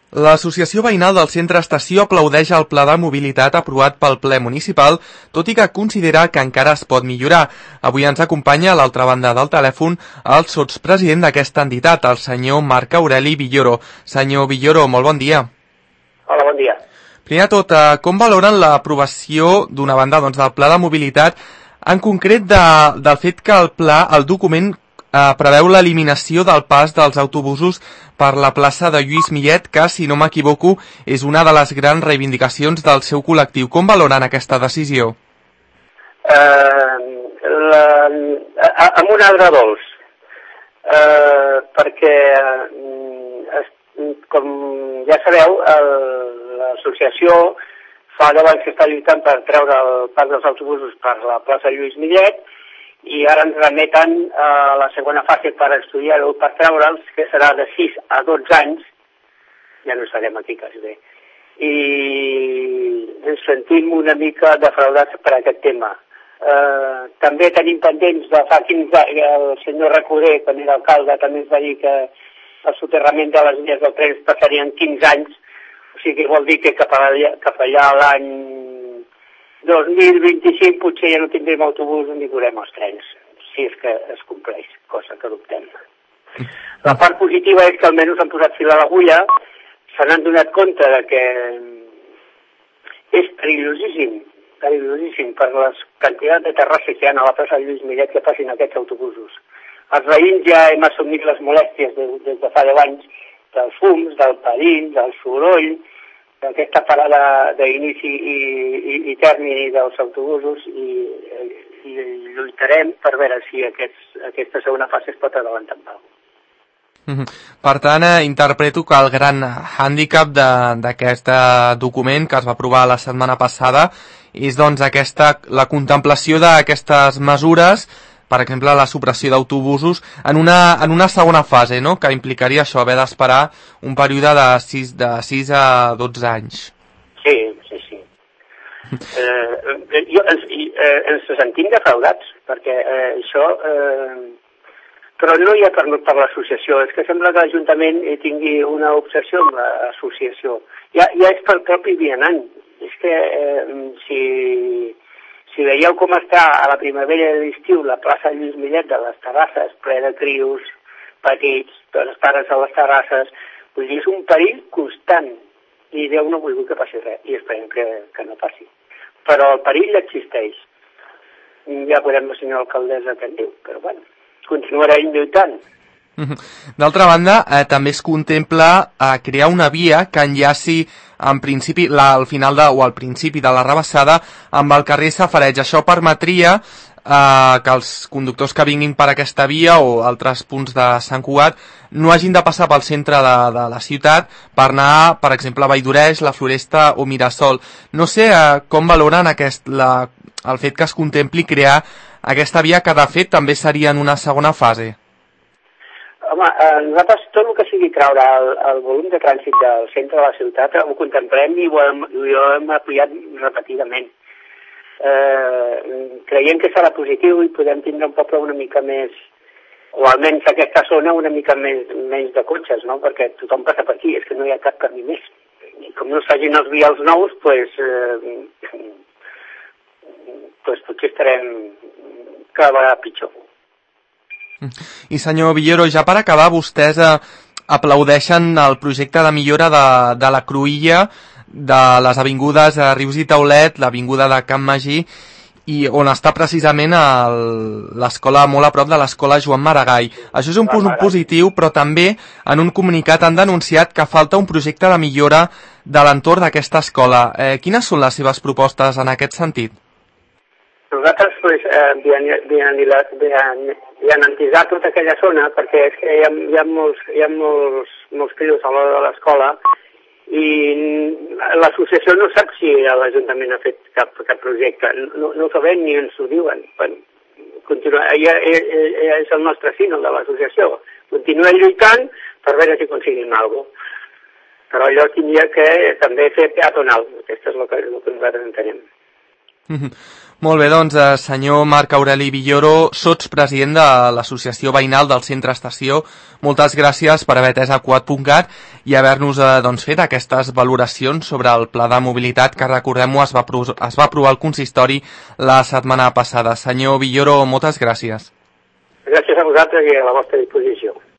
L'Associació Veïnal del Centre Estació aplaudeix el pla de mobilitat aprovat pel ple municipal, tot i que considera que encara es pot millorar. Avui ens acompanya a l'altra banda del telèfon el sotspresident d'aquesta entitat, el senyor Marc Aureli Villoro. Senyor Villoro, molt bon dia. Hola, bon dia. Primer de tot, com valoren l'aprovació d'una banda del pla de mobilitat, en concret del fet que el document preveu l'eliminació del pas dels autobusos per la plaça de Lluís Millet, que, si no m'equivoco, és una de les grans reivindicacions del seu col·lectiu. Com valoren aquesta decisió? Amb un agredolç, perquè, com ja sabeu, l'associació fa 10 anys que està lluitant per treure el pas dels autobusos per la plaça Lluís Millet, i ara ens remeten a la segona fase per estudiar-ho, per treure'ls, que serà de 6 a 12 anys, ja no estarem aquí quasi bé, i ens sentim una mica defraudats per aquest tema. També tenim pendents de fa 15 anys, el senyor Recoder, quan era alcalde, també ens va dir que el soterrament de les línies del tren passarien 15 anys, o sigui, vol dir que cap allà l'any 2025 potser ja no tindrem autobús ni veurem els trens, si és que es compleix, cosa que dubtem. La part positiva és que almenys han posat fil a l'agulla, se n'han donat compte de que és perillosíssim per les quantitats de terrasses que hi ha a la plaça Lluís Millet que passin aquests autobusos. Els veïns ja hem assumit les molèsties des de fa 10 anys dels fums, del perill, del soroll, d'aquesta parada d'inici i tèrmini dels autobusos i lluitarem per veure si aquesta segona fase es pot adelantar amb alguna cosa. Per tant, interpreto que el gran hàndicap d'aquest document que es va aprovar la setmana passada és la contemplació d'aquestes mesures, per exemple, la supressió d'autobusos en una segona fase, no?, que implicaria això, haver d'esperar un període de 6 a 12 anys. Sí. Ens sentim defraudats, perquè això... Però no hi ha per l'associació, és que sembla que l'Ajuntament tingui una obsessió amb l'associació. Ja és pel propi vianant. És que si veieu com està a la primavera de l'estiu la plaça Lluís Millet de les terrasses, ple de crios petits, tots els pares a les terrasses, vull dir, és un perill constant. I Déu no vull que passi res, i esperem que no passi. Però el perill existeix. Ja veurem la senyora alcaldessa què en diu, però bueno, continuarem lluitant. D'altra banda, també es contempla crear una via que enllaci en principi al principi de la rebassada amb el carrer Safareig. Això permetria que els conductors que vinguin per aquesta via o altres punts de Sant Cugat no hagin de passar pel centre de la ciutat per anar, per exemple, a Valldoreix, la Floresta o Mirasol. No sé com valoren el fet que es contempli crear aquesta via, que de fet també seria en una segona fase. Home, nosaltres tot el que sigui treure el volum de trànsit del centre de la ciutat ho contemplem i ho hem apoyat repetidament. Creiem que serà positiu i podem tindre un poble una mica més, o almenys aquesta zona una mica menys de cotxes, no? Perquè tothom passa per aquí, és que no hi ha cap camí més. I com no es facin els vials nous, potser estarem cada vegada pitjor. I senyor Villoro, ja per acabar, vostès aplaudeixen el projecte de millora de la cruïlla de les avingudes Rius i Taulet, l'avinguda de Can Magí, i on està precisament l'escola, molt a prop de l'escola Joan Maragall. Això és un punt positiu, però també en un comunicat han denunciat que falta un projecte de millora de l'entorn d'aquesta escola. Quines són les seves propostes en aquest sentit? Nosaltres vianantitzar tota aquella zona, perquè és que hi ha molts crios a l'hora de l'escola i l'associació no sap si l'Ajuntament ha fet cap projecte, no ho sabem ni ens ho diuen. És el nostre símbol de l'associació. Continuem lluitant per veure si aconseguim alguna cosa. Però allò tindria que també fer peatonal, aquesta és el que nosaltres entenem. Molt bé, doncs, senyor Marc Aureli Villoro, sotspresident de l'Associació Veïnal del Centre Estació, moltes gràcies per haver atès a Quad.cat i haver-nos fet aquestes valoracions sobre el pla de mobilitat que, recordem-ho, es va aprovar al consistori la setmana passada. Senyor Villoro, moltes gràcies. Gràcies a vosaltres i a la vostra disposició.